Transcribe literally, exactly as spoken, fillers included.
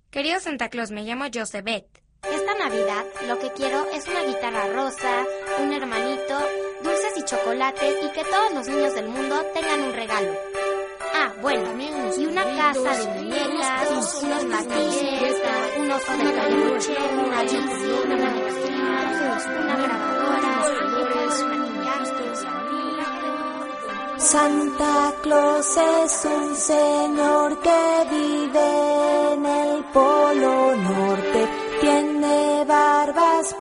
Querido Santa Claus, me llamo Josebet. Esta Navidad lo que quiero es una guitarra rosa, un hermanito, dulces y chocolates y que todos los niños del mundo tengan un regalo. Ah, bueno, y una casa de muñecas, unos martillos, un oso de peluche, una bici, una máquina, una grabadora, Santa Claus es un señor que vive en el Polo Norte, tiene barbas